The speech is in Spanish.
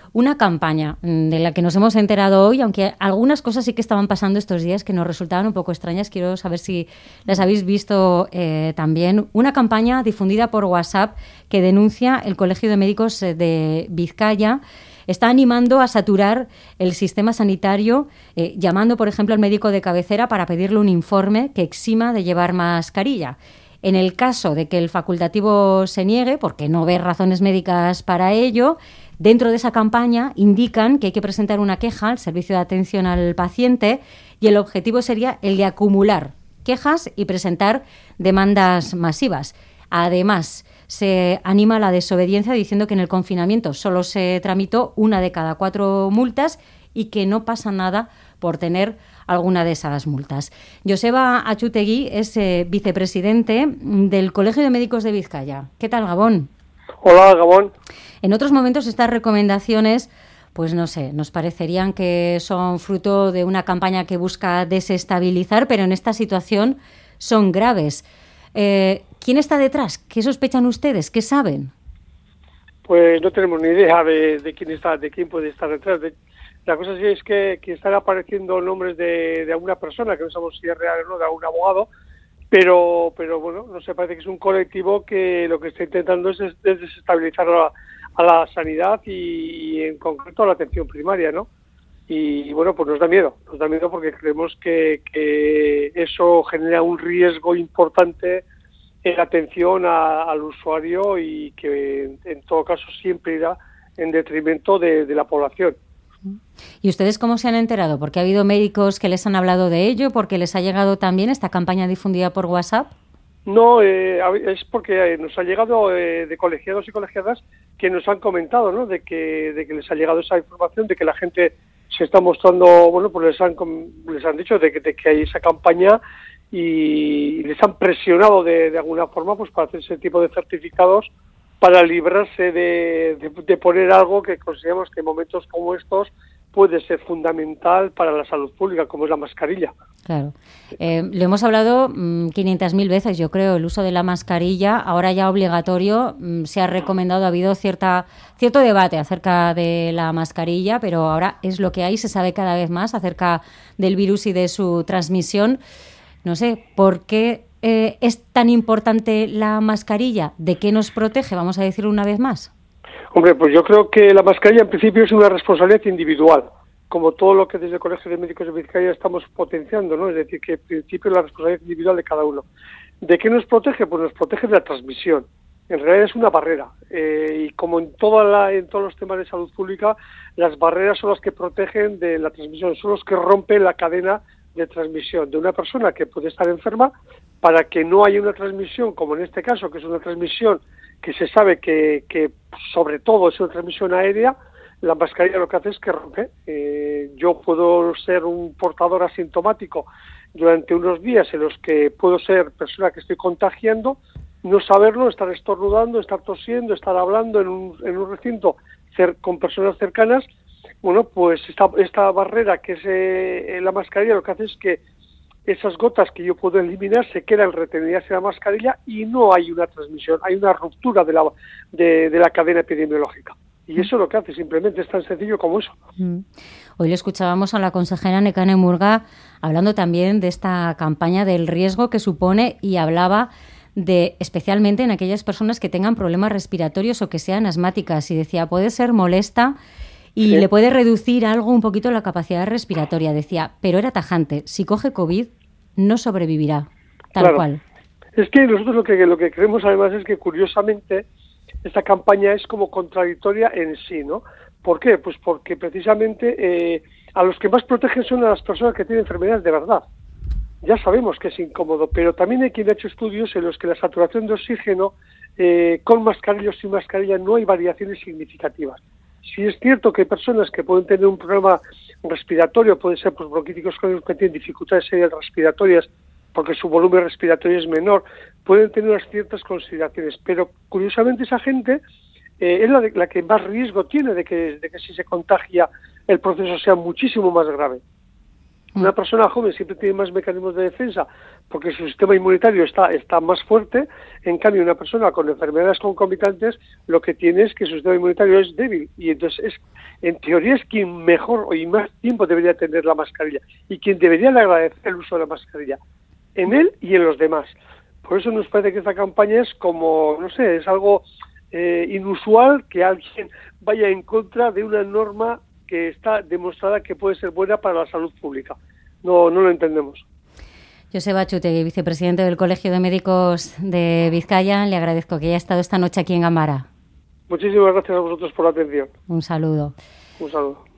una campaña de la que nos hemos enterado hoy, aunque algunas cosas sí que estaban pasando estos días que nos resultaban un poco extrañas. Quiero saber si las habéis visto también. Una campaña difundida por WhatsApp que denuncia el Colegio de Médicos de Vizcaya. Está animando a saturar el sistema sanitario, llamando, por ejemplo, al médico de cabecera para pedirle un informe que exima de llevar mascarilla. En el caso de que el facultativo se niegue, porque no ve razones médicas para ello, dentro de esa campaña indican que hay que presentar una queja al servicio de atención al paciente y el objetivo sería el de acumular quejas y presentar demandas masivas. Además, se anima a la desobediencia diciendo que en el confinamiento solo se tramitó 1 de cada 4 multas y que no pasa nada por tener alguna de esas multas. Joseba Achutegui es vicepresidente del Colegio de Médicos de Vizcaya. ¿Qué tal, Gabón? Hola, Gabón. En otros momentos estas recomendaciones, pues no sé, nos parecerían que son fruto de una campaña que busca desestabilizar, pero en esta situación son graves. ¿Quién está detrás? ¿Qué sospechan ustedes? ¿Qué saben? Pues no tenemos ni idea de quién está, de quién puede estar detrás. La cosa sí es que están apareciendo nombres de alguna persona, que no sabemos si es real o no, de algún abogado, pero bueno, no sé, parece que es un colectivo que lo que está intentando es desestabilizar a la sanidad y en concreto a la atención primaria, ¿no? Y bueno, pues nos da miedo porque creemos que eso genera un riesgo importante en la atención al usuario y que en todo caso siempre irá en detrimento de la población. ¿Y ustedes cómo se han enterado? ¿Porque ha habido médicos que les han hablado de ello? ¿Porque les ha llegado también esta campaña difundida por WhatsApp? No, es porque nos ha llegado de colegiados y colegiadas que nos han comentado, ¿no? De que les ha llegado esa información, de que la gente se está mostrando, bueno, pues les han dicho de que hay esa campaña y les han presionado de alguna forma pues para hacer ese tipo de certificados para librarse de poner algo que consideramos que en momentos como estos puede ser fundamental para la salud pública, como es la mascarilla. Claro. Lo hemos hablado 500.000 veces, yo creo, el uso de la mascarilla, ahora ya obligatorio, se ha recomendado, ha habido cierto debate acerca de la mascarilla, pero ahora es lo que hay, se sabe cada vez más acerca del virus y de su transmisión. No sé, ¿por qué es tan importante la mascarilla? ¿De qué nos protege? Vamos a decirlo una vez más. Hombre, pues yo creo que la mascarilla en principio es una responsabilidad individual, como todo lo que desde el Colegio de Médicos de Vizcaya estamos potenciando, ¿no? Es decir, que en principio es la responsabilidad individual de cada uno. ¿De qué nos protege? Pues nos protege de la transmisión. En realidad es una barrera y como en todos los temas de salud pública, las barreras son las que protegen de la transmisión, son los que rompen la cadena de transmisión de una persona que puede estar enferma para que no haya una transmisión, como en este caso, que es una transmisión que se sabe que sobre todo es una transmisión aérea. La mascarilla lo que hace es que rompe. Yo puedo ser un portador asintomático durante unos días en los que puedo ser persona que estoy contagiando, no saberlo, estar estornudando, estar tosiendo, estar hablando en un recinto con personas cercanas. Bueno, pues esta barrera que es la mascarilla lo que hace es que esas gotas que yo puedo eliminar se quedan retenidas en la mascarilla y no hay una transmisión, hay una ruptura de la cadena epidemiológica. Y eso es lo que hace, simplemente es tan sencillo como eso. Hoy le escuchábamos a la consejera Nekane Murga hablando también de esta campaña del riesgo que supone y hablaba de especialmente en aquellas personas que tengan problemas respiratorios o que sean asmáticas y decía, puede ser molesta y le puede reducir algo un poquito la capacidad respiratoria. Decía, pero era tajante, si coge COVID no sobrevivirá, tal cual. Es que nosotros lo que creemos además es que curiosamente esta campaña es como contradictoria en sí, ¿no? ¿Por qué? Pues porque precisamente a los que más protegen son a las personas que tienen enfermedades de verdad. Ya sabemos que es incómodo, pero también hay quien ha hecho estudios en los que la saturación de oxígeno con mascarilla o sin mascarilla no hay variaciones significativas. Sí es cierto que hay personas que pueden tener un problema respiratorio, pueden ser pues, bronquíticos crónicos que tienen dificultades serias respiratorias porque su volumen respiratorio es menor, pueden tener unas ciertas consideraciones, pero curiosamente esa gente es la que más riesgo tiene de que si se contagia el proceso sea muchísimo más grave. Una persona joven siempre tiene más mecanismos de defensa porque su sistema inmunitario está más fuerte. En cambio, una persona con enfermedades concomitantes lo que tiene es que su sistema inmunitario es débil y entonces en teoría es quien mejor y más tiempo debería tener la mascarilla y quien debería agradecer el uso de la mascarilla en él y en los demás. Por eso nos parece que esta campaña es como, no sé, es algo inusual que alguien vaya en contra de una norma que está demostrada que puede ser buena para la salud pública. No lo entendemos. Joseba Achutegui, vicepresidente del Colegio de Médicos de Vizcaya, le agradezco que haya estado esta noche aquí en Gamara. Muchísimas gracias a vosotros por la atención. Un saludo. Un saludo.